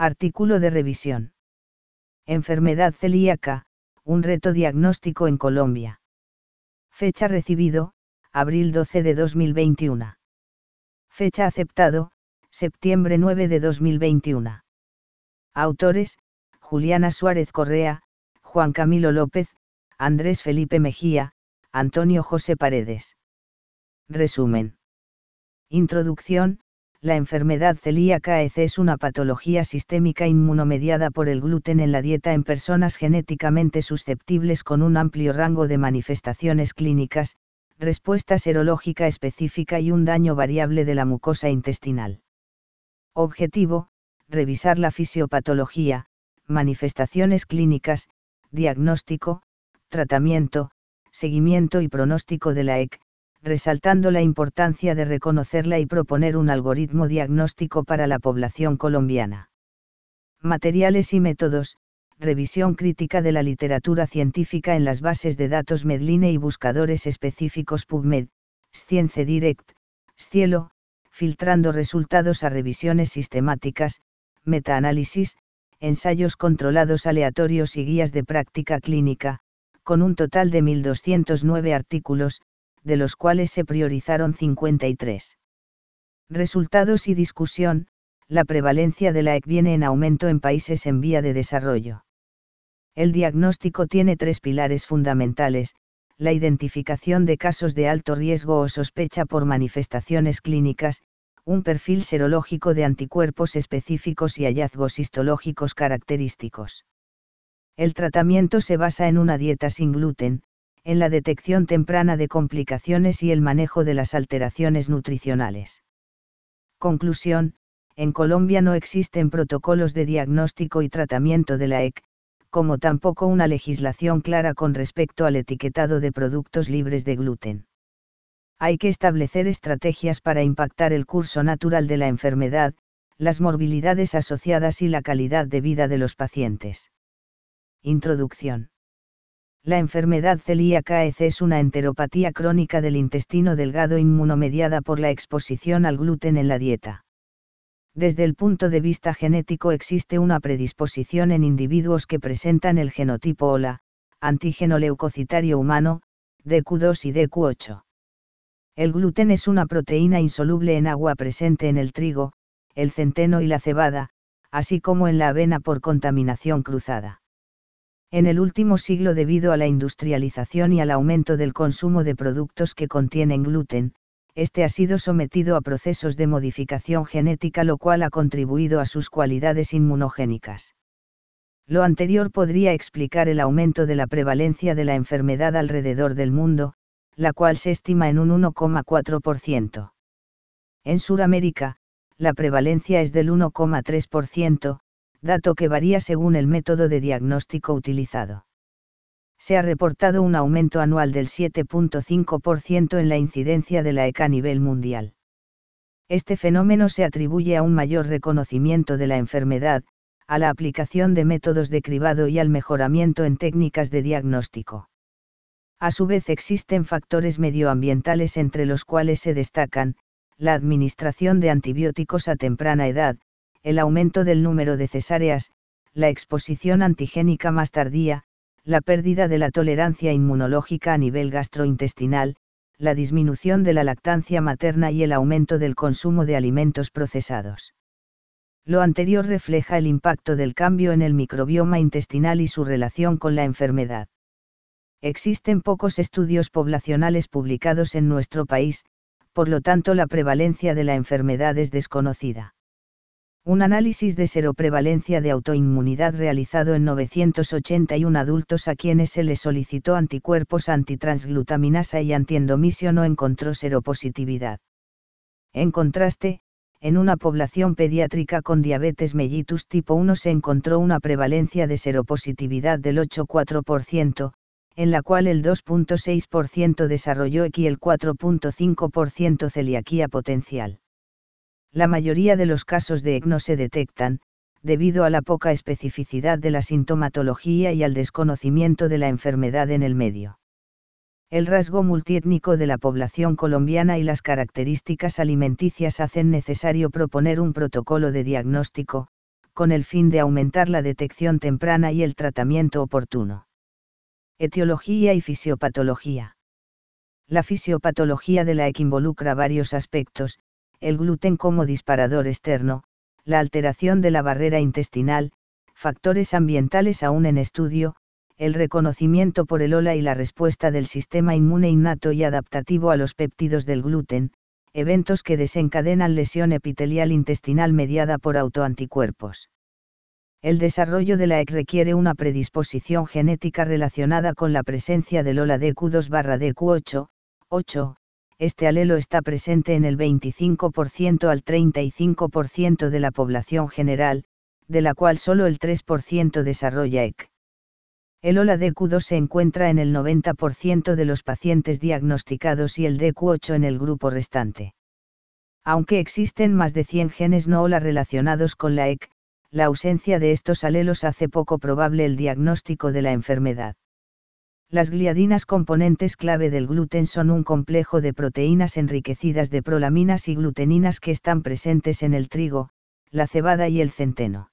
Artículo de revisión. Enfermedad celíaca, un reto diagnóstico en Colombia. Fecha recibido, abril 12 de 2021. Fecha aceptado, septiembre 9 de 2021. Autores, Juliana Suárez Correa, Juan Camilo López, Andrés Felipe Mejía, Antonio José Paredes. Resumen. Introducción. La enfermedad celíaca es una patología sistémica inmunomediada por el gluten en la dieta en personas genéticamente susceptibles con un amplio rango de manifestaciones clínicas, respuesta serológica específica y un daño variable de la mucosa intestinal. Objetivo: revisar la fisiopatología, manifestaciones clínicas, diagnóstico, tratamiento, seguimiento y pronóstico de la EC, resaltando la importancia de reconocerla y proponer un algoritmo diagnóstico para la población colombiana. Materiales y métodos: revisión crítica de la literatura científica en las bases de datos Medline y buscadores específicos PubMed, Science Direct, Scielo, filtrando resultados a revisiones sistemáticas, metaanálisis, ensayos controlados aleatorios y guías de práctica clínica, con un total de 1.209 artículos, de los cuales se priorizaron 53. Resultados y discusión: la prevalencia de la EC viene en aumento en países en vía de desarrollo. El diagnóstico tiene tres pilares fundamentales: la identificación de casos de alto riesgo o sospecha por manifestaciones clínicas, un perfil serológico de anticuerpos específicos y hallazgos histológicos característicos. El tratamiento se basa en una dieta sin gluten, en la detección temprana de complicaciones y el manejo de las alteraciones nutricionales. Conclusión: en Colombia no existen protocolos de diagnóstico y tratamiento de la EC, como tampoco una legislación clara con respecto al etiquetado de productos libres de gluten. Hay que establecer estrategias para impactar el curso natural de la enfermedad, las morbilidades asociadas y la calidad de vida de los pacientes. Introducción. La enfermedad celíaca es una enteropatía crónica del intestino delgado inmunomediada por la exposición al gluten en la dieta. Desde el punto de vista genético existe una predisposición en individuos que presentan el genotipo HOLA, antígeno leucocitario humano, DQ2 y DQ8. El gluten es una proteína insoluble en agua presente en el trigo, el centeno y la cebada, así como en la avena por contaminación cruzada. En el último siglo, debido a la industrialización y al aumento del consumo de productos que contienen gluten, este ha sido sometido a procesos de modificación genética, lo cual ha contribuido a sus cualidades inmunogénicas. Lo anterior podría explicar el aumento de la prevalencia de la enfermedad alrededor del mundo, la cual se estima en un 1,4%. En Sudamérica, la prevalencia es del 1,3%, dato que varía según el método de diagnóstico utilizado. Se ha reportado un aumento anual del 7,5% en la incidencia de la EC a nivel mundial. Este fenómeno se atribuye a un mayor reconocimiento de la enfermedad, a la aplicación de métodos de cribado y al mejoramiento en técnicas de diagnóstico. A su vez existen factores medioambientales entre los cuales se destacan, la administración de antibióticos a temprana edad, el aumento del número de cesáreas, la exposición antigénica más tardía, la pérdida de la tolerancia inmunológica a nivel gastrointestinal, la disminución de la lactancia materna y el aumento del consumo de alimentos procesados. Lo anterior refleja el impacto del cambio en el microbioma intestinal y su relación con la enfermedad. Existen pocos estudios poblacionales publicados en nuestro país, por lo tanto la prevalencia de la enfermedad es desconocida. Un análisis de seroprevalencia de autoinmunidad realizado en 981 adultos a quienes se les solicitó anticuerpos antitransglutaminasa y antiendomisio no encontró seropositividad. En contraste, en una población pediátrica con diabetes mellitus tipo 1 se encontró una prevalencia de seropositividad del 8,4%, en la cual el 2,6% desarrolló EC y el 4,5% celiaquía potencial. La mayoría de los casos de EC no se detectan, debido a la poca especificidad de la sintomatología y al desconocimiento de la enfermedad en el medio. El rasgo multiétnico de la población colombiana y las características alimenticias hacen necesario proponer un protocolo de diagnóstico, con el fin de aumentar la detección temprana y el tratamiento oportuno. Etiología y fisiopatología. La fisiopatología de la EC involucra varios aspectos: el gluten como disparador externo, la alteración de la barrera intestinal, factores ambientales aún en estudio, el reconocimiento por el HOLA y la respuesta del sistema inmune innato y adaptativo a los péptidos del gluten, eventos que desencadenan lesión epitelial intestinal mediada por autoanticuerpos. El desarrollo de la EC requiere una predisposición genética relacionada con la presencia del HOLA-DQ2/DQ8, 8, este alelo está presente en el 25% al 35% de la población general, de la cual solo el 3% desarrolla EC. El HOLA-DQ2 se encuentra en el 90% de los pacientes diagnosticados y el DQ8 en el grupo restante. Aunque existen más de 100 genes no HOLA relacionados con la EC, la ausencia de estos alelos hace poco probable el diagnóstico de la enfermedad. Las gliadinas, componentes clave del gluten, son un complejo de proteínas enriquecidas de prolaminas y gluteninas que están presentes en el trigo, la cebada y el centeno.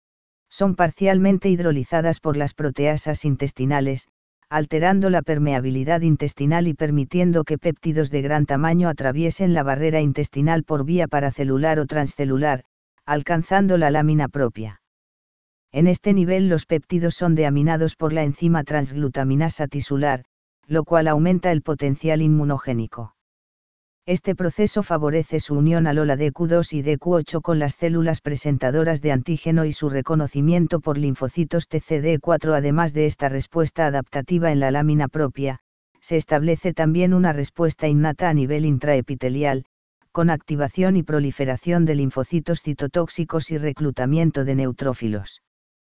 Son parcialmente hidrolizadas por las proteasas intestinales, alterando la permeabilidad intestinal y permitiendo que péptidos de gran tamaño atraviesen la barrera intestinal por vía paracelular o transcelular, alcanzando la lámina propia. En este nivel los péptidos son deaminados por la enzima transglutaminasa tisular, lo cual aumenta el potencial inmunogénico. Este proceso favorece su unión al HOLA-DQ2 y DQ8 con las células presentadoras de antígeno y su reconocimiento por linfocitos TCD4. Además de esta respuesta adaptativa en la lámina propia, se establece también una respuesta innata a nivel intraepitelial, con activación y proliferación de linfocitos citotóxicos y reclutamiento de neutrófilos.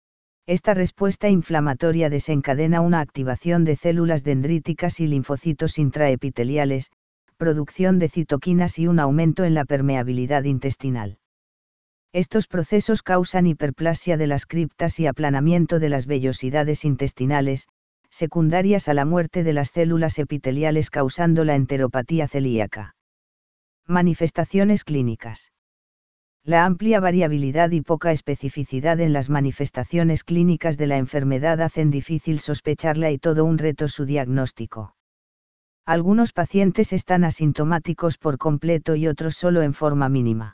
Esta respuesta inflamatoria desencadena una activación de células dendríticas y linfocitos intraepiteliales, producción de citoquinas y un aumento en la permeabilidad intestinal. Estos procesos causan hiperplasia de las criptas y aplanamiento de las vellosidades intestinales, secundarias a la muerte de las células epiteliales, causando la enteropatía celíaca. Manifestaciones clínicas. La amplia variabilidad y poca especificidad en las manifestaciones clínicas de la enfermedad hacen difícil sospecharla y todo un reto su diagnóstico. Algunos pacientes están asintomáticos por completo y otros solo en forma mínima.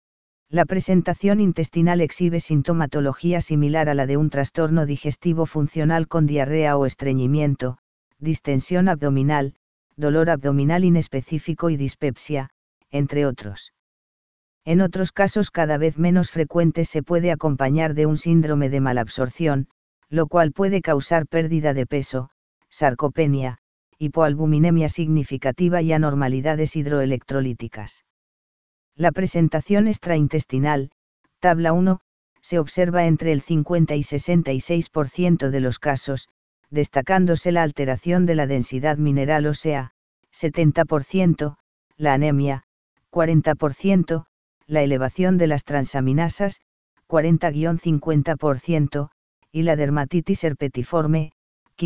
La presentación intestinal exhibe sintomatología similar a la de un trastorno digestivo funcional con diarrea o estreñimiento, distensión abdominal, dolor abdominal inespecífico y dispepsia, entre otros. En otros casos cada vez menos frecuentes se puede acompañar de un síndrome de malabsorción, lo cual puede causar pérdida de peso, sarcopenia, hipoalbuminemia significativa y anormalidades hidroelectrolíticas. La presentación extraintestinal, tabla 1, se observa entre el 50 y 66% de los casos, destacándose la alteración de la densidad mineral ósea, 70%, la anemia, 40%, la elevación de las transaminasas, 40-50%, y la dermatitis herpetiforme,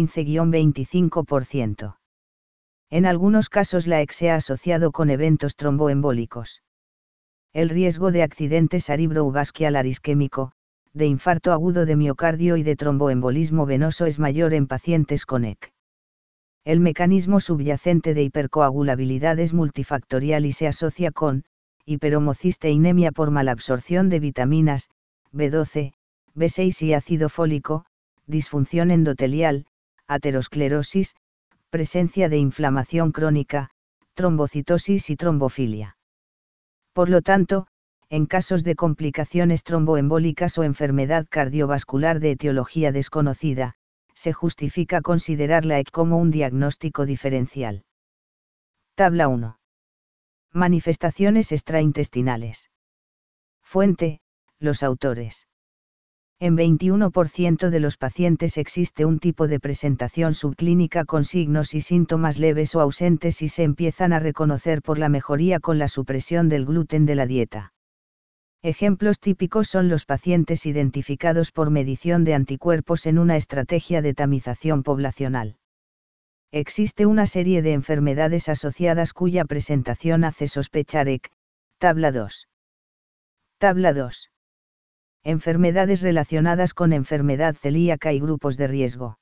15-25%. En algunos casos la EC se ha asociado con eventos tromboembólicos. El riesgo de accidente cerebrovascular isquémico, de infarto agudo de miocardio y de tromboembolismo venoso es mayor en pacientes con EC. El mecanismo subyacente de hipercoagulabilidad es multifactorial y se asocia con hiperhomocisteinemia por malabsorción de vitaminas, B12, B6 y ácido fólico, disfunción endotelial, aterosclerosis, presencia de inflamación crónica, trombocitosis y trombofilia. Por lo tanto, en casos de complicaciones tromboembólicas o enfermedad cardiovascular de etiología desconocida, se justifica considerar la EC como un diagnóstico diferencial. Tabla 1. Manifestaciones extraintestinales. Fuente: los autores. En 21% de los pacientes existe un tipo de presentación subclínica con signos y síntomas leves o ausentes y se empiezan a reconocer por la mejoría con la supresión del gluten de la dieta. Ejemplos típicos son los pacientes identificados por medición de anticuerpos en una estrategia de tamización poblacional. Existe una serie de enfermedades asociadas cuya presentación hace sospechar EC. Tabla 2. Tabla 2. Enfermedades relacionadas con enfermedad celíaca y grupos de riesgo.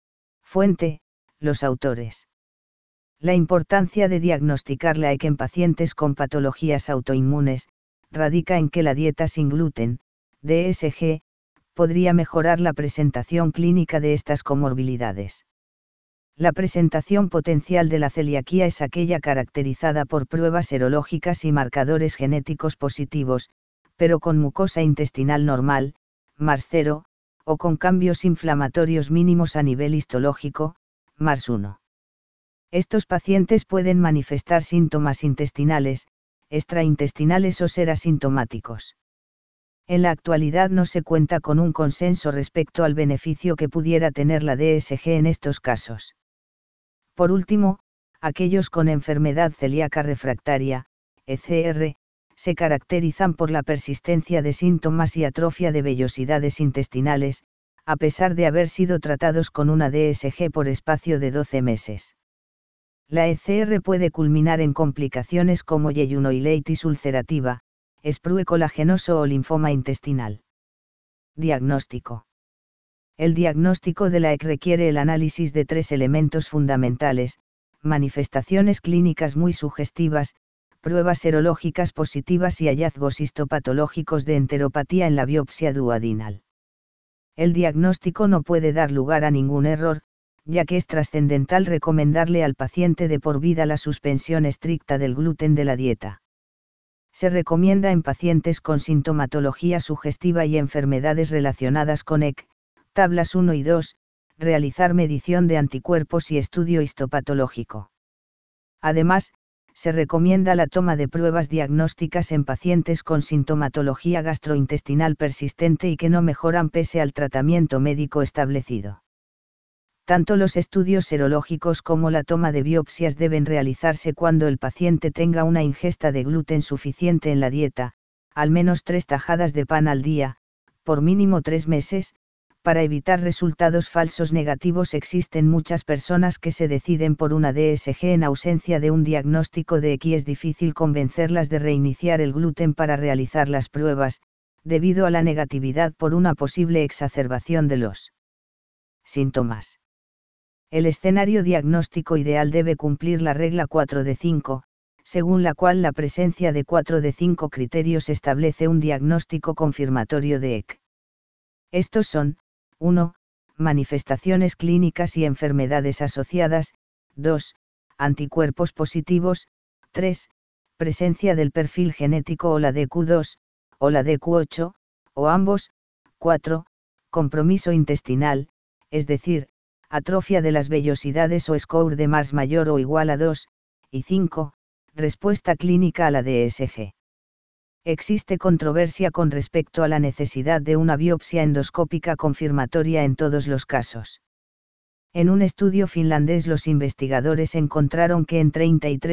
Fuente, los autores. La importancia de diagnosticar la EC en pacientes con patologías autoinmunes, radica en que la dieta sin gluten, DSG, podría mejorar la presentación clínica de estas comorbilidades. La presentación potencial de la celiaquía es aquella caracterizada por pruebas serológicas y marcadores genéticos positivos, pero con mucosa intestinal normal, MARS0, o con cambios inflamatorios mínimos a nivel histológico, MARS1. Estos pacientes pueden manifestar síntomas intestinales, extraintestinales o ser asintomáticos. En la actualidad no se cuenta con un consenso respecto al beneficio que pudiera tener la DSG en estos casos. Por último, aquellos con enfermedad celíaca refractaria, ECR, se caracterizan por la persistencia de síntomas y atrofia de vellosidades intestinales, a pesar de haber sido tratados con una DSG por espacio de 12 meses. La ECR puede culminar en complicaciones como yelunoileitis ulcerativa, sprue colagenoso o linfoma intestinal. Diagnóstico. El diagnóstico de la EC requiere el análisis de 3 elementos fundamentales: manifestaciones clínicas muy sugestivas, pruebas serológicas positivas y hallazgos histopatológicos de enteropatía en la biopsia duodenal. El diagnóstico no puede dar lugar a ningún error, ya que es trascendental recomendarle al paciente de por vida la suspensión estricta del gluten de la dieta. Se recomienda en pacientes con sintomatología sugestiva y enfermedades relacionadas con EC, tablas 1 y 2, realizar medición de anticuerpos y estudio histopatológico. Además, se recomienda la toma de pruebas diagnósticas en pacientes con sintomatología gastrointestinal persistente y que no mejoran pese al tratamiento médico establecido. Tanto los estudios serológicos como la toma de biopsias deben realizarse cuando el paciente tenga una ingesta de gluten suficiente en la dieta, al menos 3 tajadas de pan al día, por mínimo 3 meses. Para evitar resultados falsos negativos existen muchas personas que se deciden por una DSG en ausencia de un diagnóstico de EC y es difícil convencerlas de reiniciar el gluten para realizar las pruebas, debido a la negatividad por una posible exacerbación de los síntomas. El escenario diagnóstico ideal debe cumplir la regla 4 de 5, según la cual la presencia de 4 de 5 criterios establece un diagnóstico confirmatorio de EC. Estos son: 1. Manifestaciones clínicas y enfermedades asociadas; 2. Anticuerpos positivos; 3. Presencia del perfil genético o la DQ2, o la DQ8, o ambos; 4. Compromiso intestinal, es decir, atrofia de las vellosidades o score de MARS mayor o igual a 2, y 5. Respuesta clínica a la DSG. Existe controversia con respecto a la necesidad de una biopsia endoscópica confirmatoria en todos los casos. En un estudio finlandés los investigadores encontraron que en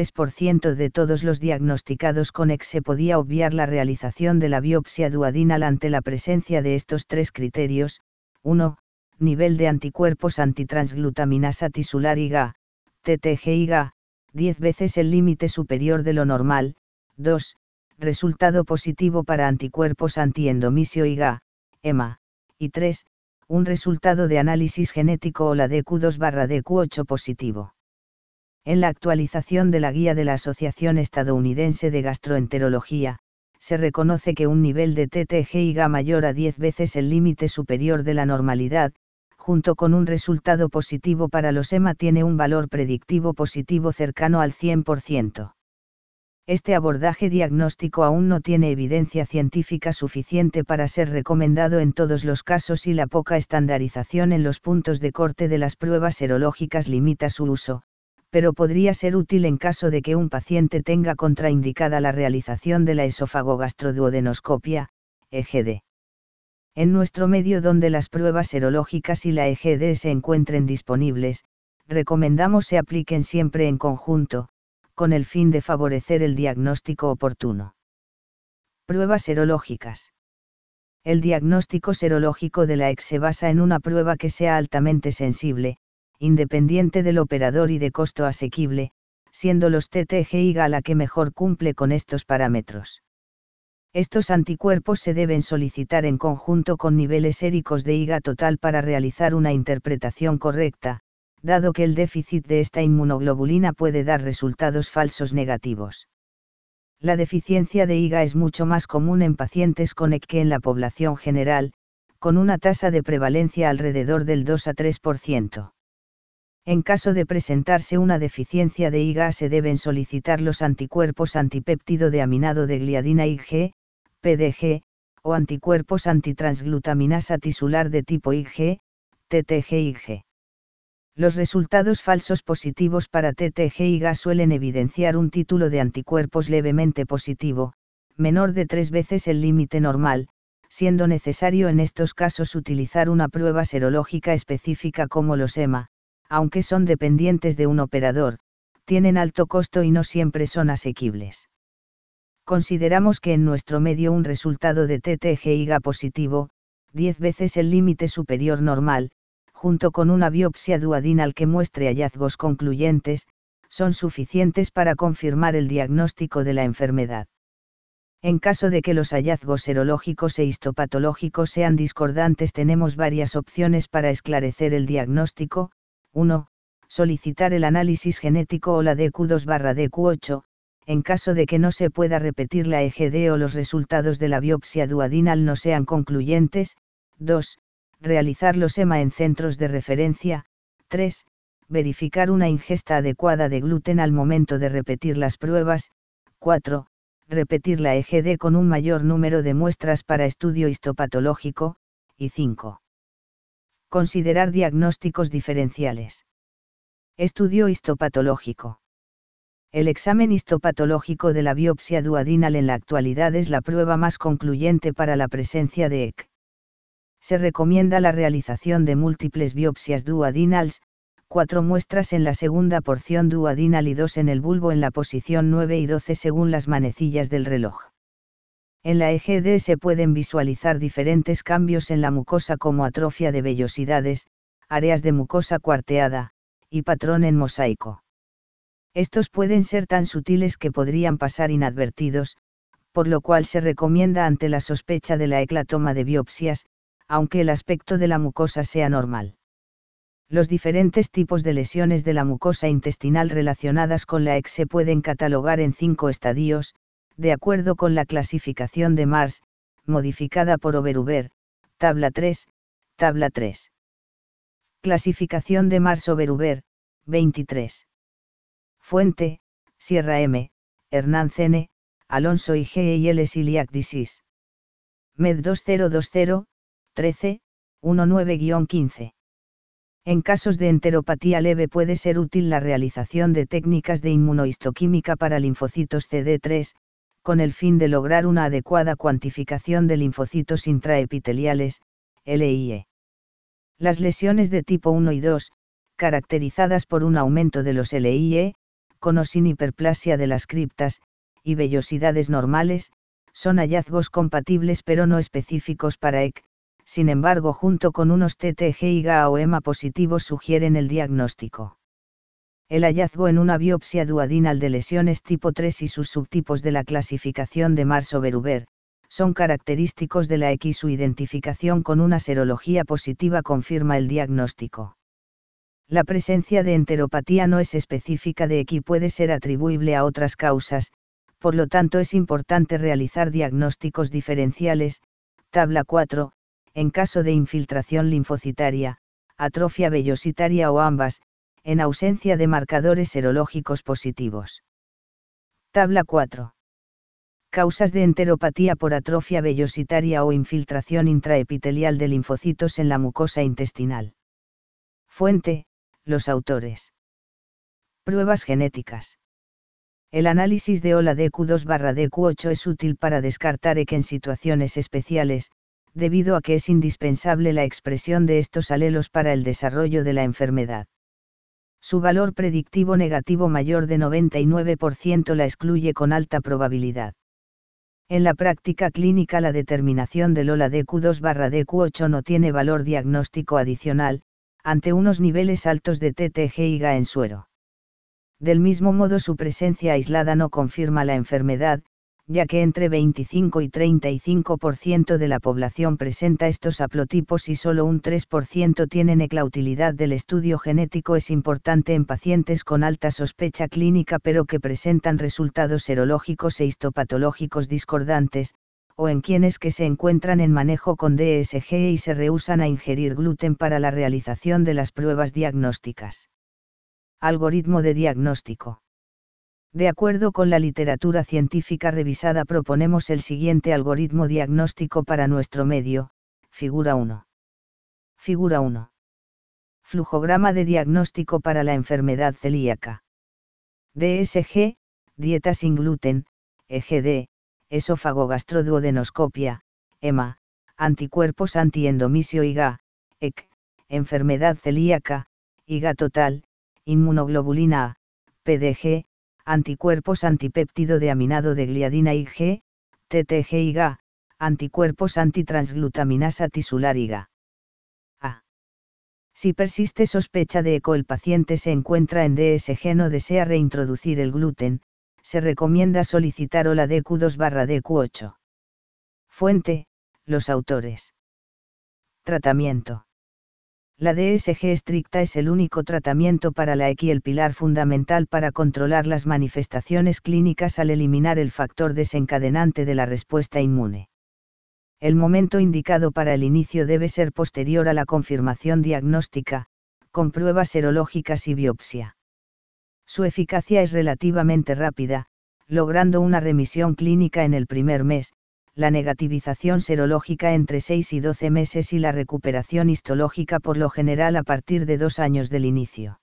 33% de todos los diagnosticados con EC se podía obviar la realización de la biopsia duodenal ante la presencia de estos 3 criterios: 1. Nivel de anticuerpos antitransglutaminasa tisular IgA, TTG-IgA, 10 veces el límite superior de lo normal; 2. Resultado positivo para anticuerpos antiendomisio IgA, EMA, y 3. Un resultado de análisis genético o la DQ2/DQ8 positivo. En la actualización de la guía de la Asociación Estadounidense de Gastroenterología, se reconoce que un nivel de TTG-IgA mayor a 10 veces el límite superior de la normalidad, junto con un resultado positivo para los EMA, tiene un valor predictivo positivo cercano al 100%. Este abordaje diagnóstico aún no tiene evidencia científica suficiente para ser recomendado en todos los casos y la poca estandarización en los puntos de corte de las pruebas serológicas limita su uso, pero podría ser útil en caso de que un paciente tenga contraindicada la realización de la esofagogastroduodenoscopia, EGD. En nuestro medio donde las pruebas serológicas y la EGD se encuentren disponibles, recomendamos se apliquen siempre en conjunto, con el fin de favorecer el diagnóstico oportuno. Pruebas serológicas. El diagnóstico serológico de la EC se basa en una prueba que sea altamente sensible, independiente del operador y de costo asequible, siendo los TTG-IgA la que mejor cumple con estos parámetros. Estos anticuerpos se deben solicitar en conjunto con niveles séricos de IgA total para realizar una interpretación correcta, dado que el déficit de esta inmunoglobulina puede dar resultados falsos negativos. La deficiencia de IgA es mucho más común en pacientes con EC que en la población general, con una tasa de prevalencia alrededor del 2 a 3%. En caso de presentarse una deficiencia de IgA se deben solicitar los anticuerpos antipéptido de aminado de gliadina Ig, PDG, o anticuerpos antitransglutaminasa tisular de tipo Ig, TTG-Ig. Los resultados falsos positivos para TTG-IgA suelen evidenciar un título de anticuerpos levemente positivo, menor de 3 veces el límite normal, siendo necesario en estos casos utilizar una prueba serológica específica como los EMA, aunque son dependientes de un operador, tienen alto costo y no siempre son asequibles. Consideramos que en nuestro medio un resultado de TTG-IgA positivo, 10 veces el límite superior normal, junto con una biopsia duodenal que muestre hallazgos concluyentes, son suficientes para confirmar el diagnóstico de la enfermedad. En caso de que los hallazgos serológicos e histopatológicos sean discordantes, tenemos varias opciones para esclarecer el diagnóstico. 1. Solicitar el análisis genético o la DQ2/DQ8, en caso de que no se pueda repetir la EGD o los resultados de la biopsia duodenal no sean concluyentes. 2. Realizar los EMA en centros de referencia. 3. Verificar una ingesta adecuada de gluten al momento de repetir las pruebas. 4. Repetir la EGD con un mayor número de muestras para estudio histopatológico. Y 5. Considerar diagnósticos diferenciales. Estudio histopatológico. El examen histopatológico de la biopsia duodenal en la actualidad es la prueba más concluyente para la presencia de EC. Se recomienda la realización de múltiples biopsias duodenales, 4 muestras en la segunda porción duodenal y 2 en el bulbo en la posición 9 y 12 según las manecillas del reloj. En la EGD se pueden visualizar diferentes cambios en la mucosa como atrofia de vellosidades, áreas de mucosa cuarteada, y patrón en mosaico. Estos pueden ser tan sutiles que podrían pasar inadvertidos, por lo cual se recomienda ante la sospecha de la EC la toma de biopsias, aunque el aspecto de la mucosa sea normal. Los diferentes tipos de lesiones de la mucosa intestinal relacionadas con la EC se pueden catalogar en 5 estadios, de acuerdo con la clasificación de Mars, modificada por Overhuber, tabla 3, tabla 3. Clasificación de Mars-Overhuber, 23. Fuente, Sierra M., Hernán N., Alonso y G. y L. Celiac Disease. Med 2020, 13, 19-15. En casos de enteropatía leve puede ser útil la realización de técnicas de inmunohistoquímica para linfocitos CD3, con el fin de lograr una adecuada cuantificación de linfocitos intraepiteliales, LIE. Las lesiones de tipo 1 y 2, caracterizadas por un aumento de los LIE, con o sin hiperplasia de las criptas, y vellosidades normales, son hallazgos compatibles pero no específicos para EC, sin embargo junto con unos TTG-IgA o EMA positivos sugieren el diagnóstico. El hallazgo en una biopsia duodenal de lesiones tipo 3 y sus subtipos de la clasificación de Mars-Overhuber, son característicos de la EC y su identificación con una serología positiva confirma el diagnóstico. La presencia de enteropatía no es específica de EC y puede ser atribuible a otras causas, por lo tanto es importante realizar diagnósticos diferenciales. Tabla 4, en caso de infiltración linfocitaria, atrofia vellositaria o ambas, en ausencia de marcadores serológicos positivos. Tabla 4. Causas de enteropatía por atrofia vellositaria o infiltración intraepitelial de linfocitos en la mucosa intestinal. Fuente, los autores. Pruebas genéticas. El análisis de OLA DQ2/DQ8 es útil para descartar EC en situaciones especiales, debido a que es indispensable la expresión de estos alelos para el desarrollo de la enfermedad. Su valor predictivo negativo mayor de 99% la excluye con alta probabilidad. En la práctica clínica la determinación del OLA DQ2/DQ8 no tiene valor diagnóstico adicional, ante unos niveles altos de TTG-IgA en suero. Del mismo modo su presencia aislada no confirma la enfermedad, ya que entre 25 y 35% de la población presenta estos haplotipos y solo un 3% tienen. La utilidad del estudio genético es importante en pacientes con alta sospecha clínica pero que presentan resultados serológicos e histopatológicos discordantes, o en quienes que se encuentran en manejo con DSG y se rehúsan a ingerir gluten para la realización de las pruebas diagnósticas. Algoritmo de diagnóstico. De acuerdo con la literatura científica revisada proponemos el siguiente algoritmo diagnóstico para nuestro medio, figura 1. Figura 1. Flujograma de diagnóstico para la enfermedad celíaca. DSG, dieta sin gluten, EGD, esófago-gastroduodenoscopia, EMA, anticuerpos antiendomisio IgA, EC, enfermedad celíaca, IgA total, inmunoglobulina A, PDG, anticuerpos antipéptido de aminado de gliadina IG, TTG-IgA, anticuerpos antitransglutaminasa tisular IgA. A. Si persiste sospecha de ECO, el paciente se encuentra en DSG, no desea reintroducir el gluten, se recomienda solicitar OLA DQ2/DQ8. Fuente, los autores. Tratamiento. La DSG estricta es el único tratamiento para la EC y el pilar fundamental para controlar las manifestaciones clínicas al eliminar el factor desencadenante de la respuesta inmune. El momento indicado para el inicio debe ser posterior a la confirmación diagnóstica, con pruebas serológicas y biopsia. Su eficacia es relativamente rápida, logrando una remisión clínica en el primer mes, la negativización serológica entre 6 y 12 meses y la recuperación histológica por lo general a partir de 2 años del inicio.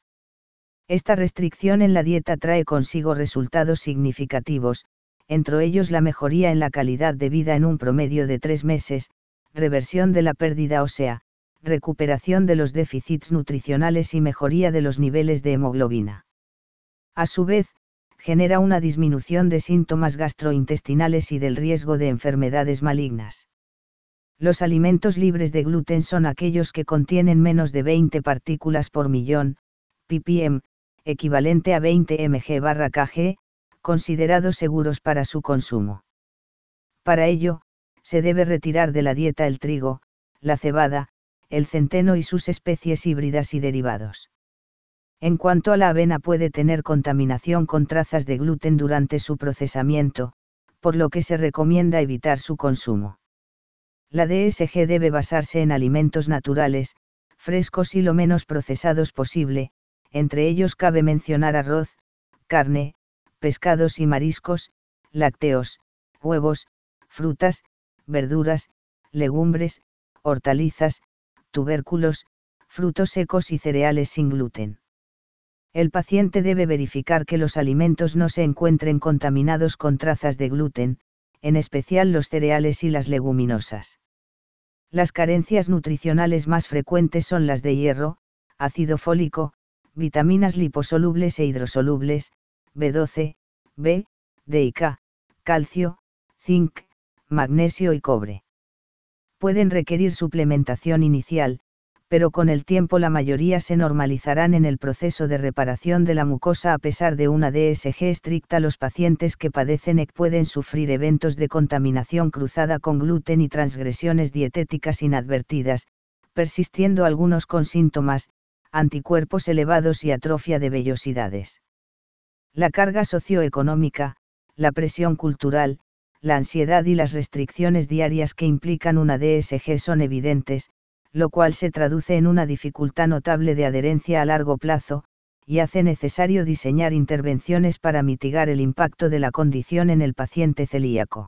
Esta restricción en la dieta trae consigo resultados significativos, entre ellos la mejoría en la calidad de vida en un promedio de 3 meses, reversión de la pérdida ósea, recuperación de los déficits nutricionales y mejoría de los niveles de hemoglobina. A su vez, genera una disminución de síntomas gastrointestinales y del riesgo de enfermedades malignas. Los alimentos libres de gluten son aquellos que contienen menos de 20 partículas por millón, ppm, equivalente a 20 mg/kg, considerados seguros para su consumo. Para ello, se debe retirar de la dieta el trigo, la cebada, el centeno y sus especies híbridas y derivados. En cuanto a la avena, puede tener contaminación con trazas de gluten durante su procesamiento, por lo que se recomienda evitar su consumo. La DSG debe basarse en alimentos naturales, frescos y lo menos procesados posible, entre ellos cabe mencionar arroz, carne, pescados y mariscos, lácteos, huevos, frutas, verduras, legumbres, hortalizas, tubérculos, frutos secos y cereales sin gluten. El paciente debe verificar que los alimentos no se encuentren contaminados con trazas de gluten, en especial los cereales y las leguminosas. Las carencias nutricionales más frecuentes son las de hierro, ácido fólico, vitaminas liposolubles e hidrosolubles, B12, B, D y K, calcio, zinc, magnesio y cobre. Pueden requerir suplementación inicial, pero con el tiempo la mayoría se normalizarán en el proceso de reparación de la mucosa. A pesar de una DSG estricta, los pacientes que padecen EC pueden sufrir eventos de contaminación cruzada con gluten y transgresiones dietéticas inadvertidas, persistiendo algunos con síntomas, anticuerpos elevados y atrofia de vellosidades. La carga socioeconómica, la presión cultural, la ansiedad y las restricciones diarias que implican una DSG son evidentes, lo cual se traduce en una dificultad notable de adherencia a largo plazo, y hace necesario diseñar intervenciones para mitigar el impacto de la condición en el paciente celíaco.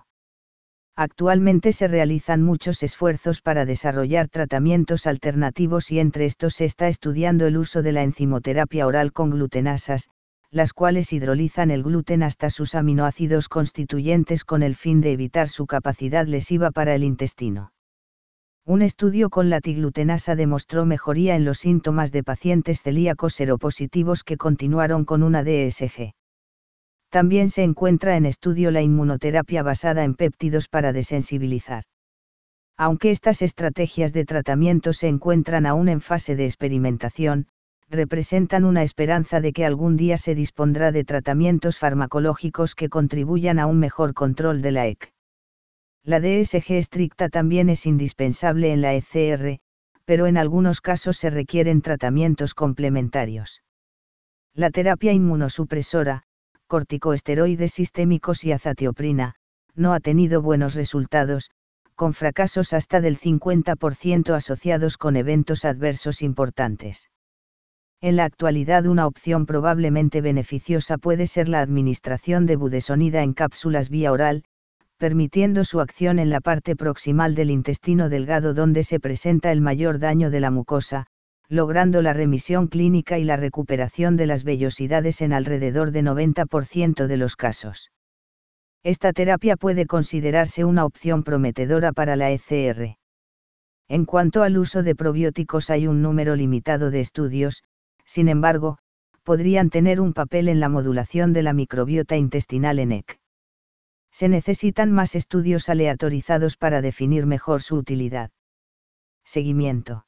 Actualmente se realizan muchos esfuerzos para desarrollar tratamientos alternativos y entre estos se está estudiando el uso de la enzimoterapia oral con glutenasas, las cuales hidrolizan el gluten hasta sus aminoácidos constituyentes con el fin de evitar su capacidad lesiva para el intestino. Un estudio con la tiglutenasa demostró mejoría en los síntomas de pacientes celíacos seropositivos que continuaron con una DSG. También se encuentra en estudio la inmunoterapia basada en péptidos para desensibilizar. Aunque estas estrategias de tratamiento se encuentran aún en fase de experimentación, representan una esperanza de que algún día se dispondrá de tratamientos farmacológicos que contribuyan a un mejor control de la EC. La DSG estricta también es indispensable en la ECR, pero en algunos casos se requieren tratamientos complementarios. La terapia inmunosupresora, corticosteroides sistémicos y azatioprina, no ha tenido buenos resultados, con fracasos hasta del 50% asociados con eventos adversos importantes. En la actualidad una opción probablemente beneficiosa puede ser la administración de budesonida en cápsulas vía oral, permitiendo su acción en la parte proximal del intestino delgado donde se presenta el mayor daño de la mucosa, logrando la remisión clínica y la recuperación de las vellosidades en alrededor de 90% de los casos. Esta terapia puede considerarse una opción prometedora para la ECR. En cuanto al uso de probióticos hay un número limitado de estudios, sin embargo, podrían tener un papel en la modulación de la microbiota intestinal en EC. Se necesitan más estudios aleatorizados para definir mejor su utilidad. Seguimiento.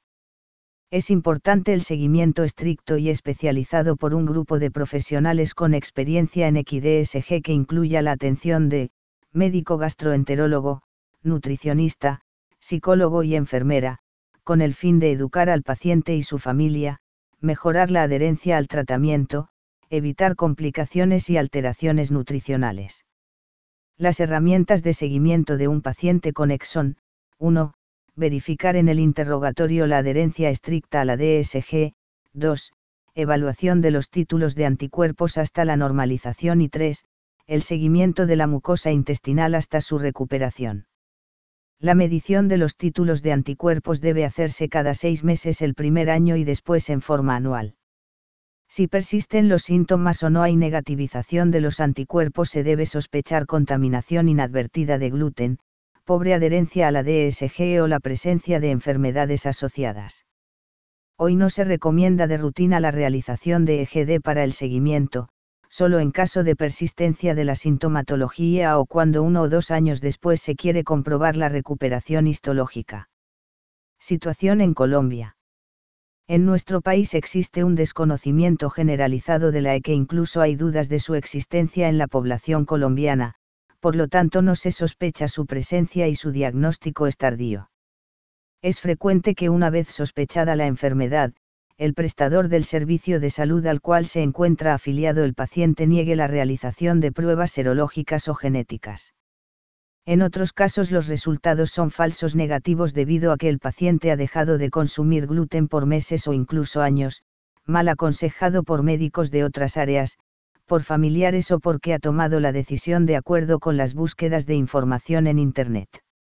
Es importante el seguimiento estricto y especializado por un grupo de profesionales con experiencia en EC-DSG que incluya la atención de médico gastroenterólogo, nutricionista, psicólogo y enfermera, con el fin de educar al paciente y su familia, mejorar la adherencia al tratamiento, evitar complicaciones y alteraciones nutricionales. Las herramientas de seguimiento de un paciente con EC son: 1. Verificar en el interrogatorio la adherencia estricta a la DSG, 2. Evaluación de los títulos de anticuerpos hasta la normalización y 3. El seguimiento de la mucosa intestinal hasta su recuperación. La medición de los títulos de anticuerpos debe hacerse cada 6 meses el primer año y después en forma anual. Si persisten los síntomas o no hay negativización de los anticuerpos, se debe sospechar contaminación inadvertida de gluten, pobre adherencia a la DSG o la presencia de enfermedades asociadas. Hoy no se recomienda de rutina la realización de EGD para el seguimiento, solo en caso de persistencia de la sintomatología o cuando 1 o 2 años después se quiere comprobar la recuperación histológica. Situación en Colombia. En nuestro país existe un desconocimiento generalizado de la EC e incluso hay dudas de su existencia en la población colombiana, por lo tanto no se sospecha su presencia y su diagnóstico es tardío. Es frecuente que una vez sospechada la enfermedad, el prestador del servicio de salud al cual se encuentra afiliado el paciente niegue la realización de pruebas serológicas o genéticas. En otros casos los resultados son falsos negativos debido a que el paciente ha dejado de consumir gluten por meses o incluso años, mal aconsejado por médicos de otras áreas, por familiares o porque ha tomado la decisión de acuerdo con las búsquedas de información en Internet.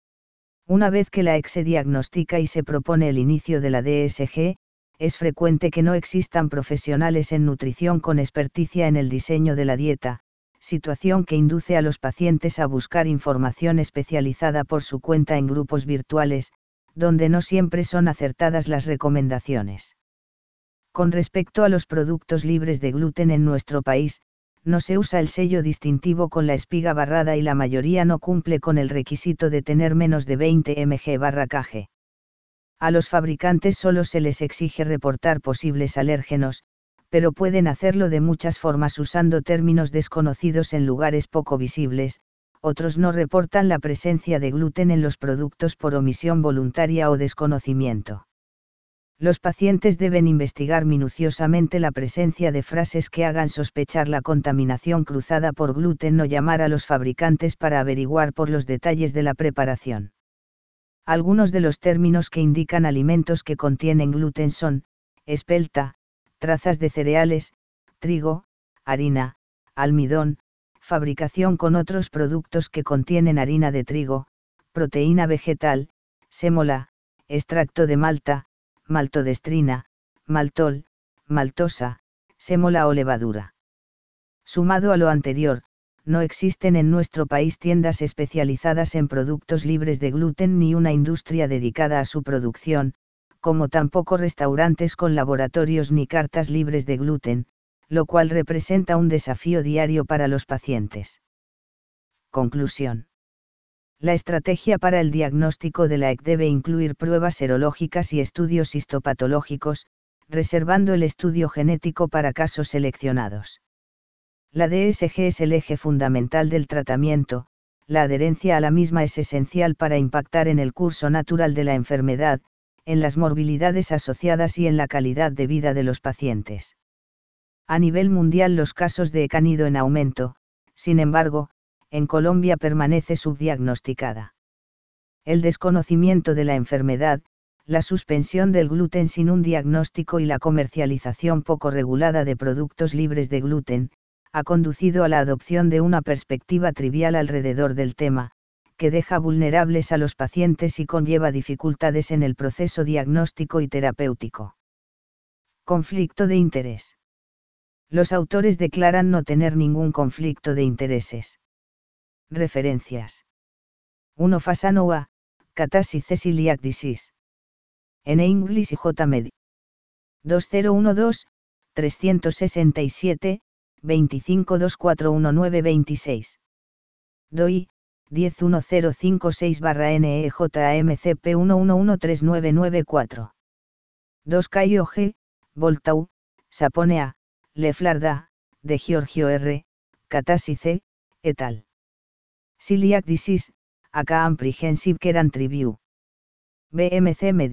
Una vez que la EC se diagnostica y se propone el inicio de la DSG, es frecuente que no existan profesionales en nutrición con experticia en el diseño de la dieta, situación que induce a los pacientes a buscar información especializada por su cuenta en grupos virtuales, donde no siempre son acertadas las recomendaciones. Con respecto a los productos libres de gluten en nuestro país, no se usa el sello distintivo con la espiga barrada y la mayoría no cumple con el requisito de tener menos de 20 mg/kg. A los fabricantes solo se les exige reportar posibles alérgenos, pero pueden hacerlo de muchas formas usando términos desconocidos en lugares poco visibles. Otros no reportan la presencia de gluten en los productos por omisión voluntaria o desconocimiento. Los pacientes deben investigar minuciosamente la presencia de frases que hagan sospechar la contaminación cruzada por gluten o llamar a los fabricantes para averiguar por los detalles de la preparación. Algunos de los términos que indican alimentos que contienen gluten son: espelta, trazas de cereales, trigo, harina, almidón, fabricación con otros productos que contienen harina de trigo, proteína vegetal, sémola, extracto de malta, maltodestrina, maltol, maltosa, sémola o levadura. Sumado a lo anterior, no existen en nuestro país tiendas especializadas en productos libres de gluten ni una industria dedicada a su producción, como tampoco restaurantes con laboratorios ni cartas libres de gluten, lo cual representa un desafío diario para los pacientes. Conclusión. La estrategia para el diagnóstico de la EC debe incluir pruebas serológicas y estudios histopatológicos, reservando el estudio genético para casos seleccionados. La DSG es el eje fundamental del tratamiento, la adherencia a la misma es esencial para impactar en el curso natural de la enfermedad, en las morbilidades asociadas y en la calidad de vida de los pacientes. A nivel mundial los casos de ECA han ido en aumento, sin embargo, en Colombia permanece subdiagnosticada. El desconocimiento de la enfermedad, la suspensión del gluten sin un diagnóstico y la comercialización poco regulada de productos libres de gluten, ha conducido a la adopción de una perspectiva trivial alrededor del tema, que deja vulnerables a los pacientes y conlleva dificultades en el proceso diagnóstico y terapéutico. Conflicto de interés. Los autores declaran no tener ningún conflicto de intereses. Referencias. 1. Fasanoa, Catassi Celiac Disease. En English y J. Med. 2012-367, 25-2419-26. DOI, 11056-NEJAMCP11139994. 2. Caio G., Voltau, Saponea, Leflarda, de Giorgio R., Catassi C., et al. Celiac Disease, a Comprehensive Care and Review. BMC Med.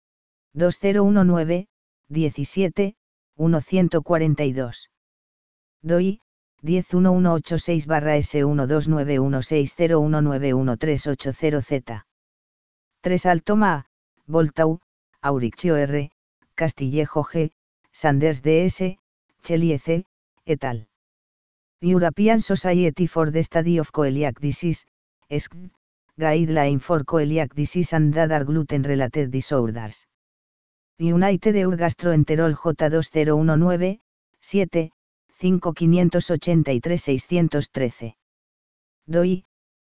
2019, 17, 142. DOI, 10186-S1291601913800Z. 3. Altoma, Voltau, Auricchio R., Castillejo G., Sanders D.S., Chelier C., et al. European Society for the Study of Coeliac Disease, ESCD, Guideline for Coeliac Disease and Other Gluten-Related Disorders. United Gastroenterol J2019, 7, 5583-613. DOI,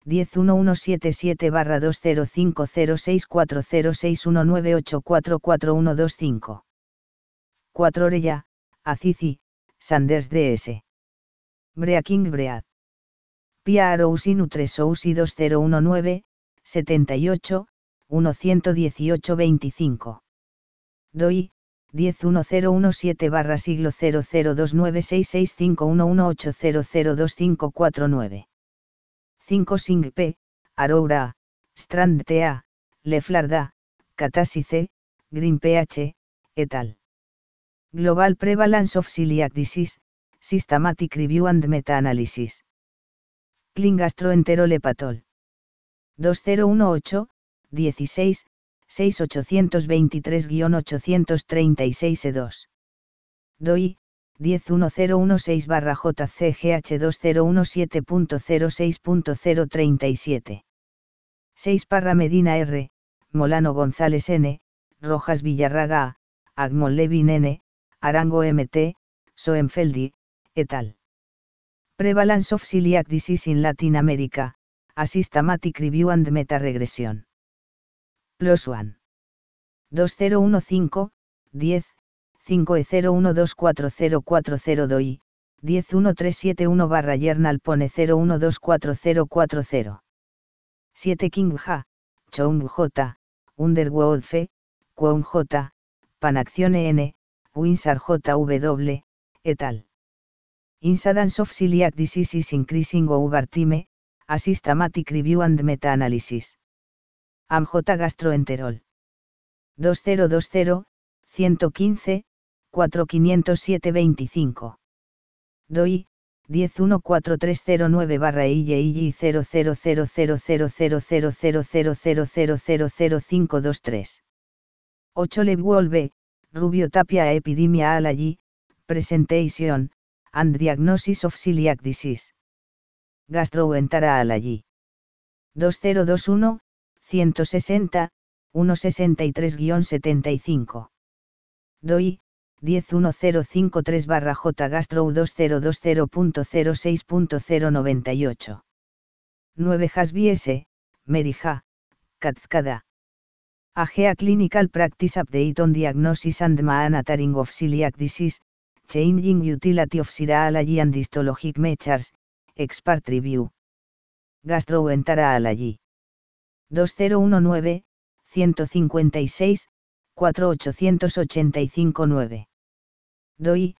10177-2050640619844125. 4. Orella, Azizi, Sanders D.S. Breaking Bread. Pia Arousi Nutresousi 2019, 78, 118-25. DOI, 10117-siglo 0029665118002549. 5. Singh P., Aroura, Strand T.A., Leflarda, Catassi C., Green Ph., et al. Global Prevalence of Celiac Disease, Systematic Review and Meta-Analysis. Clean Gastroenterol Hepatol. 2018, 16, 6823-836-E2. DOI, 10116-JCH2017.06.037. 6. Parra Medina R., Molano González N., Rojas Villarraga A., Agmon Levin N., Arango MT, Soenfeldi, et al. Prevalence of Celiac Disease in Latin America, a Systematic Review and Meta-Regression. PLOS ONE. 2015, 10, 5E01244040 DOI, 10137-1 Journal Pone 01244040. 7. King Ja, Choung J., Underwood F., Kwon J., Panaxione N., Winsar J.W., et al. Incidence of Celiac Disease is Increasing Over Time, a Systematic Review and Meta-Analysis. AMJ Gastroenterol. 2020, 115, 4507-25. DOI, 1014309-IY 0000000000000523. 8. Lebwolve, Rubio Tapia Epidemia Allergy, Presentation, and Diagnosis of Celiac Disease. Gastroenterology. 2021, 160, 163-75. DOI, 11053-J Gastro 2020.06.098. 9. Hasby S., Merija, Katzkada. AGA Clinical Practice Update on Diagnosis and Monitoring of Celiac Disease, Changing Utility of Serology and Histologic Measures, Expert Review. Gastroenterology. 2019, 156, 48859. DOI,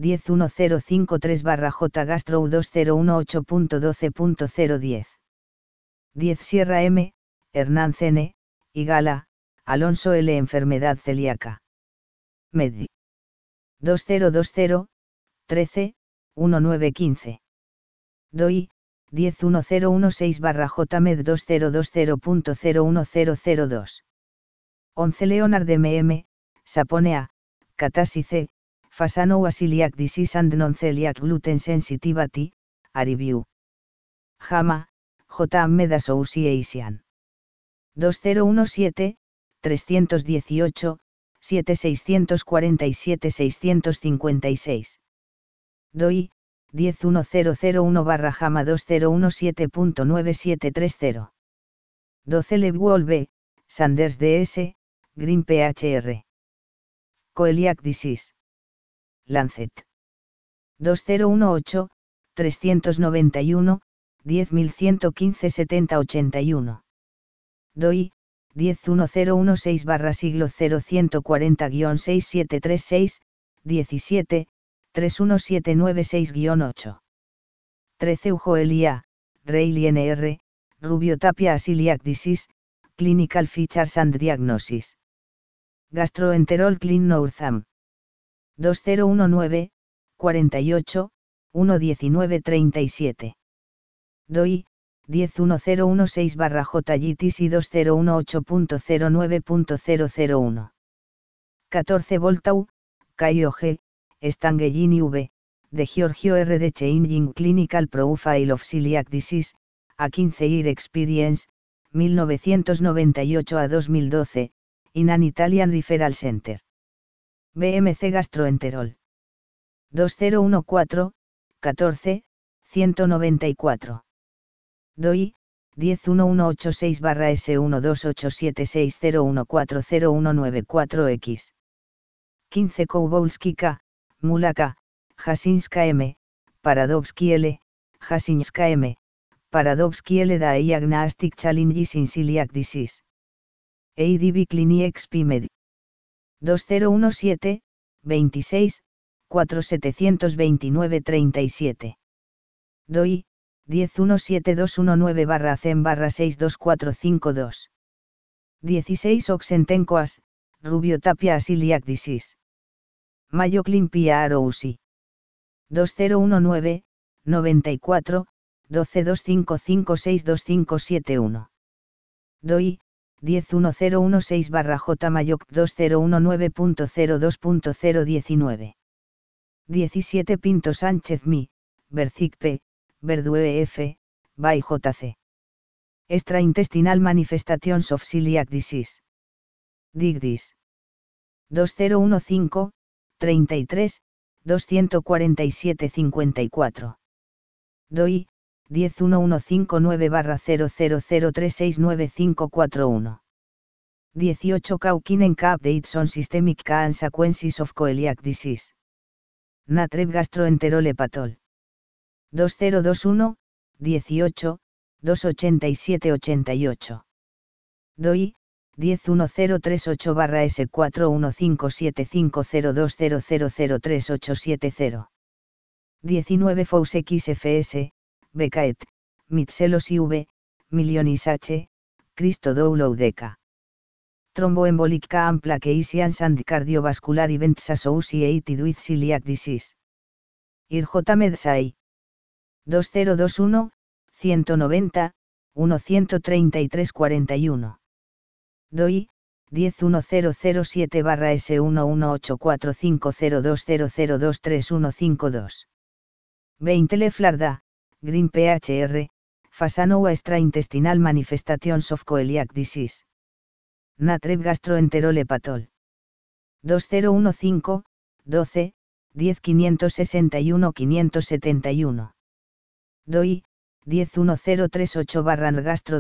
10153/J Gastro 2018.12.010. 10 Sierra M, Hernán Cene, Igala, Alonso L. Enfermedad celíaca. MED. 2020, 13, 1915. DOI, 10116/J Med 2020.01002. 11 Leonard MM, Saponea, Catasice, Fasano Celiac Disease and Non-Celiac Gluten Sensitivity, a Review. JAMA, J. Ahmed Association. 2017, 318, 7647-656. DOI, 11001/JAMA 2017.9730. 12 Lewolbe, Sanders DS, Green PHR. Coeliac Disease. Lancet. 2018, 391, 10115-7081. DOI, 11016/siglo 0140-6736, 17, 31796-8. 13 Ujoelia, Reilly NR, Rubio Tapia Celiac Disease, Clinical Features and Diagnosis. Gastroenterol Clean Northam. 2019, 48, 11937. DOI, 11016/JGTC 2018.09.001. 14 Voltau, KIOG, Stanguellini V, de Giorgio R. de Changing Clinical Profile of Celiac Disease, a 15 Year Experience, 1998 a 2012, in an Italian Referral Center. BMC Gastroenterol. 2014, 14, 194. DOI, 10186/S128760140140194X. 15 Koubowski K, Mulaka, Jasinska M, Paradowski L, Jasinska M, Paradowski L. Diagnostic Challenges in Celiac Disease. ADB Clinic XP-Med. 2017, 26, 4729-37. DOI, 1017219/CEM/62452. 16 Oxentencoas, Rubio Tapia Celiac Disease. Mayo Clin PROC. 2019, 94, 1225562571. DOI, 11016/J Mayoc 2019.02.019. 17 Pinto Sánchez Mi, Bercic P, Verdue F, by JC. Extraintestinal Manifestations of Celiac Disease. Digdis. 2015, 33, 247-54. DOI, 10159/0003695541. 18 Kaukinen K Updates on Systemic K and Sequences of Coeliac Disease. Natreb Gastroenterol Hepatol. 2021, 18, 287-88. DOI, 11038/S4157502000387. 19 Fousex FS, Becaet, Mitselos IV, Milionis H, Cristo Douloudeca. Thromboembolic K and Plaqueisians and Cardiovascular Events Associated with Celiac Disease. IRJ Medsai. 2021, 190, 133-41. DOI, 11007/S118450200231552. 20 Leflarda, Green PHR, Fasano Extraintestinal Manifestations of Coeliac Disease. Natreb Gastroenterol Hepatol. 2015, 12, 10561-571. DOI, 11038/Gastro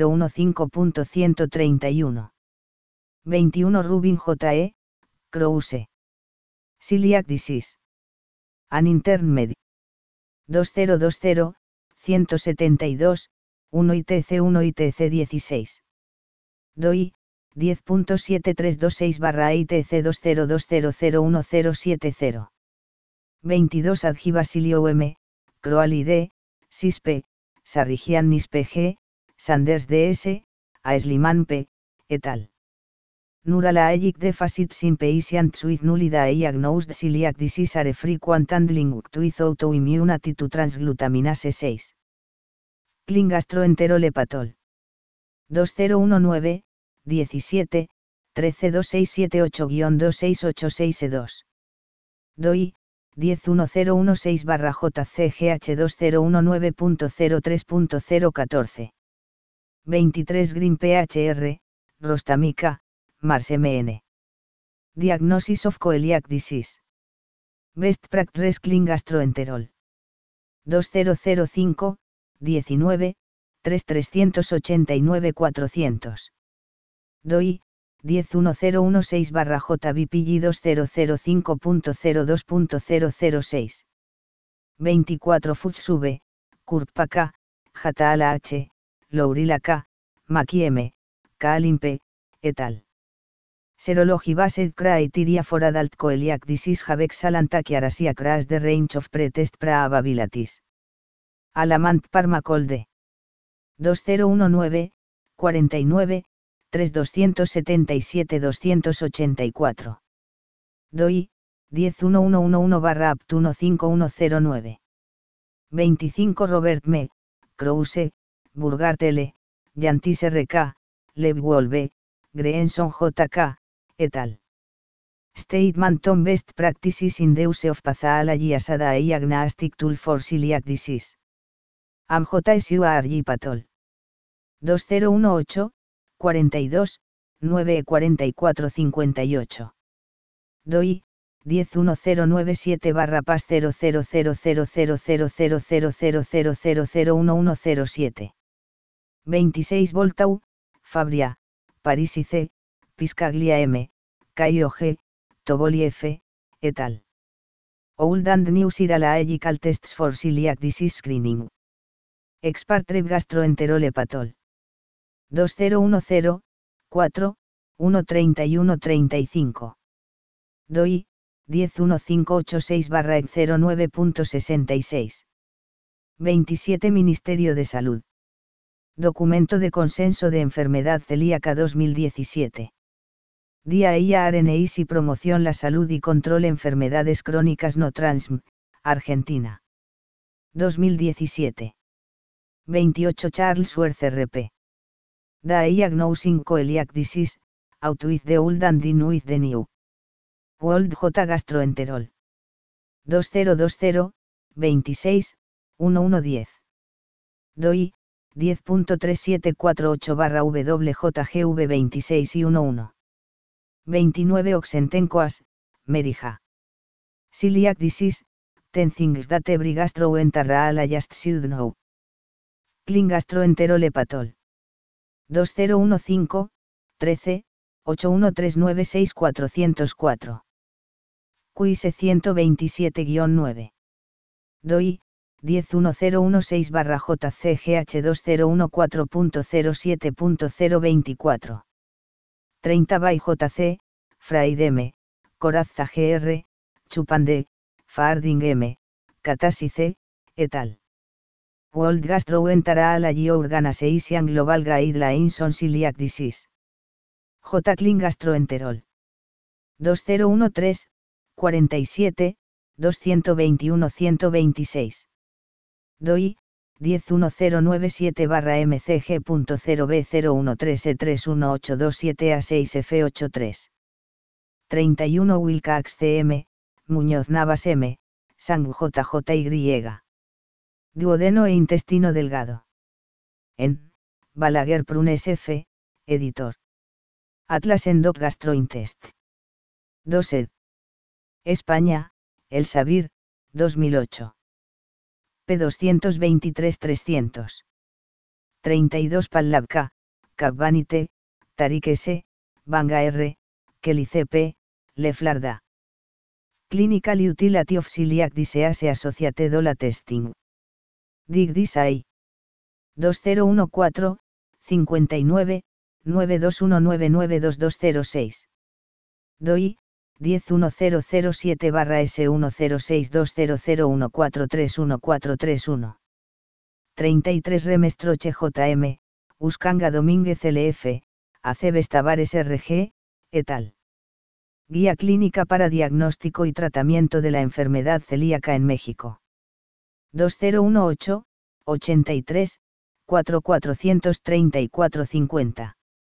2015.131. 21 Rubin J.E., Crouse. Celiac Disease. An Intern Med. 2020, 172, 1 ITC 16. DOI, 10.7326/ITC 2020010770. 22 Adgibasilio M, Croali D, Sispe, Sarrigian Nispe G, Sanders DS, Aesliman P, et al. Neuralgic deficits in patients with newly diagnosed celiac disease are frequent and linked with autoimmunity to transglutaminase 6. Clingastroenterolepatol. 2019, 17, 132678-26862. DOI, 10162-JCGH2019.03.014. 23 Green PHR, Rostamica, Mars MN. Diagnosis of Coeliac Disease. Best Practice Clingastroenterol. 2005, 19, 3389-400. DOI, 10106/JBPG2005.02.006. 24 Futsube, Kurpaka, Jataala H, Lourila K, Maki M, Kaalim P, et al. Serology Based Criteria for Adult Coeliac Disease have excellent accuracy across the range of pretest probabilities. Alamant Pharmacol-D. 2019, 49, 3277-284. DOI, 10111/APT15109. 25 Robert M, Krause, Burgart L, Yantis RK, Lebwohl B, Greenson JK, et al. Statement on Best Practices in the Use of Pathology as a Diagnostic Tool for Celiac Disease. AMJSUARG Patol. 2018, 42, 94458. DOI, 11097/PAS00000000000001107. 26 Voltau, Fabria, Parisi C, Piscaglia M, Caio G, Toboli F, et al. Old and New Serological Tests for Celiac Disease Screening. Expert Gastroenterolepatol. 2010, 4, 13135. DOI, 11586/09.66. 27 Ministerio de Salud. Documento de Consenso de Enfermedad Celíaca 2017. Día IARNIs y Promoción la Salud y Control Enfermedades Crónicas no Transm, Argentina. 2017. 28 Charles Worth RP. Diagnosing Coeliac Disease, Out with the Old and In with the New. World J. Gastroenterol. 2020, 26, 1110. DOI, 10.3748/WJGV26 y 11. 29 Oxentencoas, Merija. Celiac Disease, 10 things that every gastroenterologist should know. Clingastroenterolepatol. 2015, 13, 81396-404. QIS 127-9. DOI, 10116/JCGH2014.07.024. 30 by JC, Fraidem, Corazza GR, Chupande, Farding M, Katasi C, et al. World Gastroenterology Organization Global Guidelines on Celiac Disease. J. Clingastroenterol. 2013, 47, 221-126. DOI, 10117/MC.0B013E31827A6F83. 31 Wilcox CM, Muñoz Navas M, Sang JJY. Duodeno e intestino delgado. En, Balaguer Prunes F, editor. Atlas Endoc Gastrointest. 2 ed. España, El Sabir, 2008. P 223-300. 32 Pallabka, Cabbanite, Tariq S, Banga R, Kelly CP, Leflarda. Clinical Utility of Celiac Disease Associated Ola Testing. Dig Disay. 2014, 59, 921992206. DOI, 10107-S1062001431431431. 33 Remestroche JM, Uscanga Domínguez LF, Aceves Tavares RG, et al. Guía clínica para diagnóstico y tratamiento de la enfermedad celíaca en México. 2018, 83, 443450.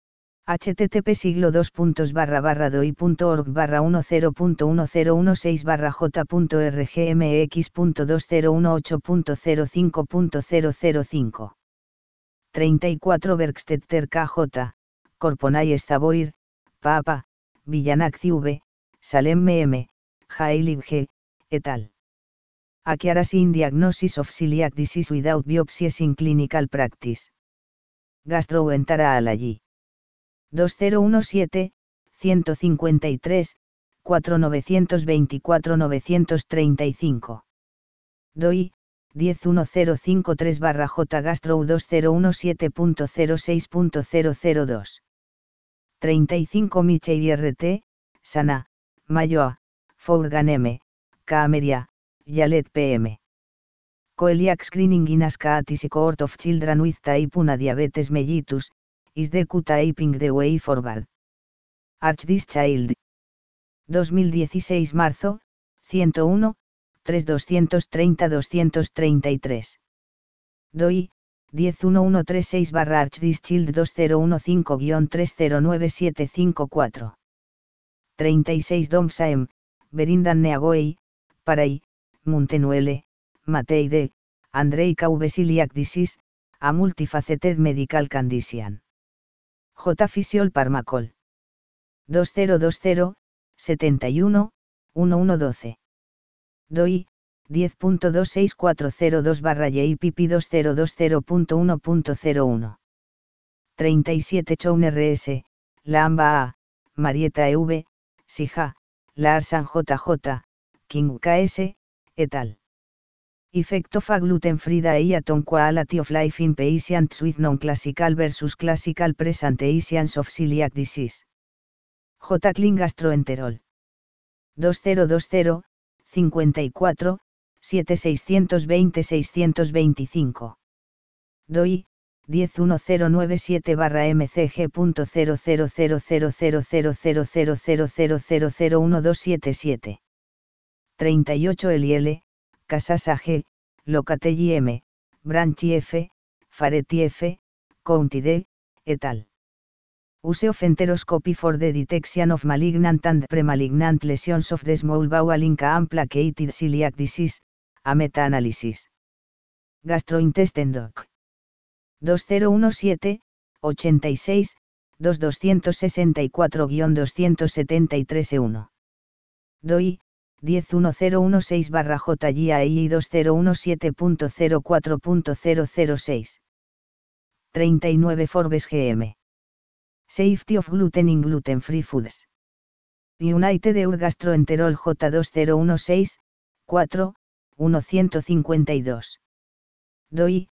http://doi.org/10.1016/j.rgmx.2018.05.005. 34 Bergstetter KJ, Corponay Stavoir, Papa, Villanac CV, Salem MM, Jailig G, et al. Accuracy in Diagnosis of Celiac Disease Without Biopsies in Clinical Practice. Gastroenterology. 2017, 153, 4924-935. DOI, 10153/J Gastro 2017.06.002. 35 Michel RT, Sana, Mayoa, Fourgan M, Cameria, Yalet PM. Coeliac Screening in Ascaatis Cohort of Children with Type 1 Diabetes mellitus, is the typing the way forward. Arch this child. 2016 Marzo, 101, 3230-233. DOI, 10136/Arch this child 2015-309754. 36 Domsaem, Berindan Neagoei, Parai, Muntenuele, Mateide, Andrei KV Celiac Disease, a multifaceted medical condition. J. Fisiol Parmacol. 2020, 71, 1112. DOI, 10.26402/JPP 2020.1.01. 37 Choun RS, Lamba A, Marieta EV, Sija, Larsan JJ, King KS, et al. Effect of a gluten-free diet on quality of life in patients with non-classical versus classical presentations of celiac disease. J. Clean Gastroenterol. 2020, 54, 7620-625. DOI, 10197/MCG.000000000000012777. 38 Eliele, Casasa G, Locatelli M, Branchi F, Faretti F, County D, et al. Use of enteroscopy for the detection of malignant and premalignant lesions of the small bowel in complicated celiac disease, a meta-analysis. Gastrointestinal Doc. 2017, 86, 2264-273-1. DOI, 10116/JGAI 2017.04.006. 39 Forbes GM. Safety of Gluten in Gluten-Free Foods. United Eur Gastroenterol J 2016, 4, 1152. DOI,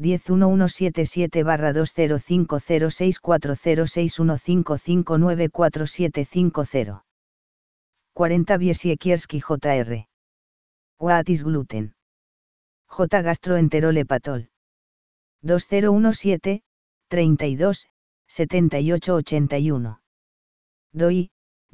10177/2050640615594750. 40 Biesiekierski Jr. What is gluten? J. Gastroenterol Hepatol. 2017, 32, 7881. DOI,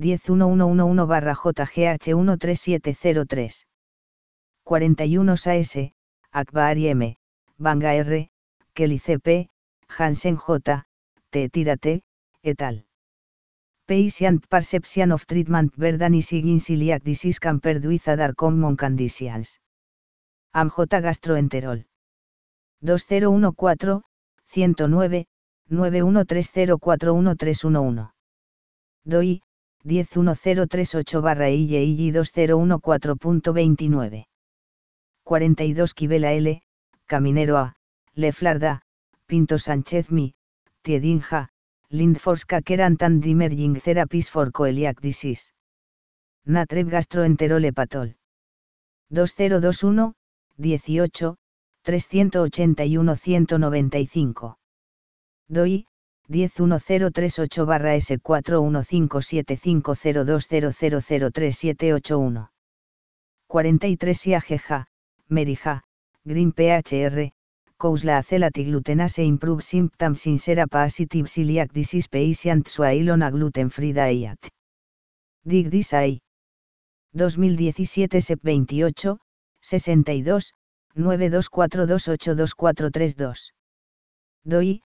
10111/JGH13703. 41 SAS, Akbari M, Banga R, Kelly CP, Hansen J, T. et al. Patient Perception of Treatment Burden is in Celiac Disease compared with other common conditions. AMJ Gastroenterol. 2014, 109, 913041311. DOI, 11038/IYI 2014.29. 42 Kibela L, Caminero A, Leflarda, Pinto Sánchez Mi, Tiedinja, Lindforska Kerantan Emerging Therapies for Coeliac Disease. Natreb Gastroenterol Hepatol. 2021, 18, 381-195. DOI, 10038-S415750200037881. 43 Siajeja, Merija, Green PHR, Kousla Acelati Glutenase Improve Symptoms in Sera Positive Celiac Disease Patients While on a Gluten-Free Diet. Dig this I. 2017 SEP 28, 62, 924282432. DOI,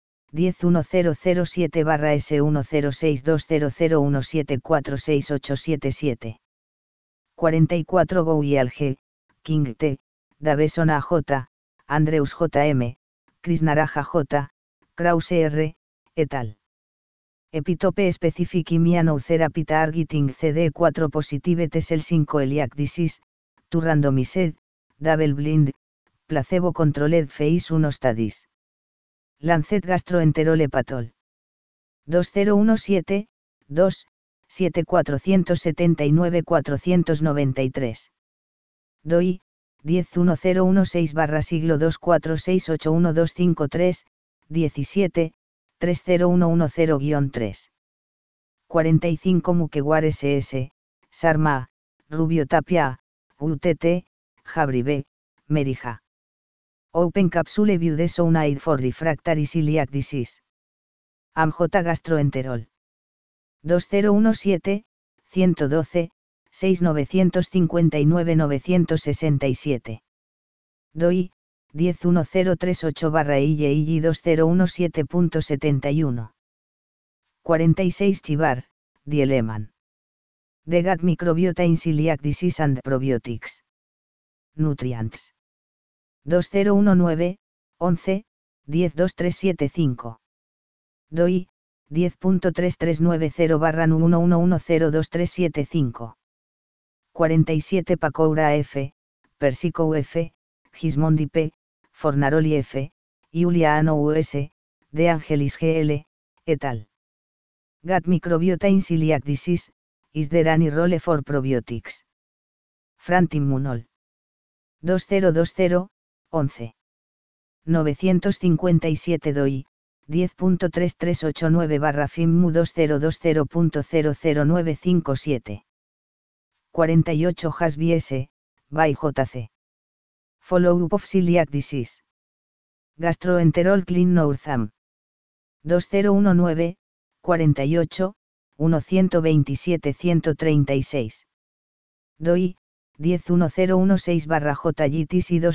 10107-S106200174687. 44 Gouial G, King T, Daveson AJ, Andreus JM, Krishnaraja J, Krause R, et al. Epitope Specific Immunotherapy Targeting CD4 Positive T-cell 5 Celiac Disease, to Randomized, Double Blind, Placebo Controlled Phase 1 Studies. Lancet Gastroenterolepatol. 2017, 2, 7479-493. DOI, 10116-24681253, 17, 30110-3. 45 Muquewar SS, Sarma, Rubio Tapia, UTT, Jabri B, Merija. Open Capsule Budesonide for Refractory Celiac Disease. AMJ Gastroenterol. 2017, 112, 6959-967. DOI, 10138-IY 2017.71. 46 Chivar, Dieleman. The Gut Microbiota in Celiac Disease and Probiotics. Nutrients. 2019, 11, 102375. DOI, 10.3390-11102375. 47 Pacoura F, Persico F, Gismondi P, Fornaroli F, Iuliano US, De Angelis GL, et al. Gut Microbiota in Celiac Disease, is there any role for probiotics? Frantimmunol. 2020, 11. 957 DOI, 10.3389-FIMMU 2020.00957. 48 Hasby S, by JC. Follow-up of Celiac Disease. Gastroenterol Clean Northam. 2019, 48, 127-136. DOI, 10116-JGTC y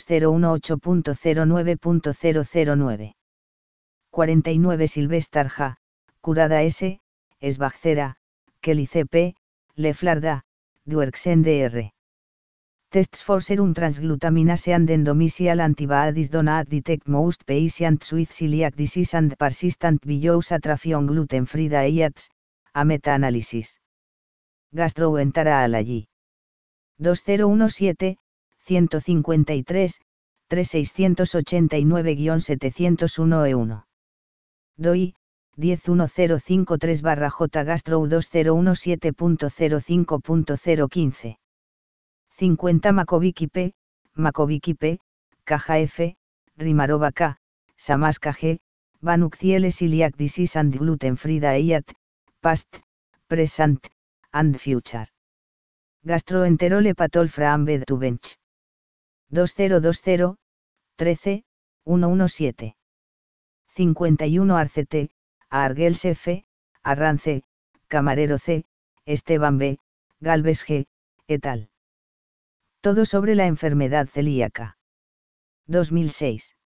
2018.09.009. 49 Silvestar J, Curada S, Esbagcera, Kelly CP, Leflarda, Duerxen Dr. Tests for serum transglutaminase and endomysial antibodies do not detect most patients with celiac disease and persistent villous atrophy on gluten-free diets, a meta-analysis. Gastroenterology. 2017, 153, 3689-701 DOI, 10105-3-J Gastro 2017.05.015. 50 Makovic P, Makovic P, Caja F, Rimarova K, Samaska G, Banucciele Celiac Disease and Gluten-Free Diet, Past, Present, and Future. Gastroenterolepatol from Bed to Bench. 2020, 13, 117. 51 Arcete, Argels F, Arrance, Camarero C, Esteban B, Galvez G, et al. Todo sobre la enfermedad celíaca. 2006.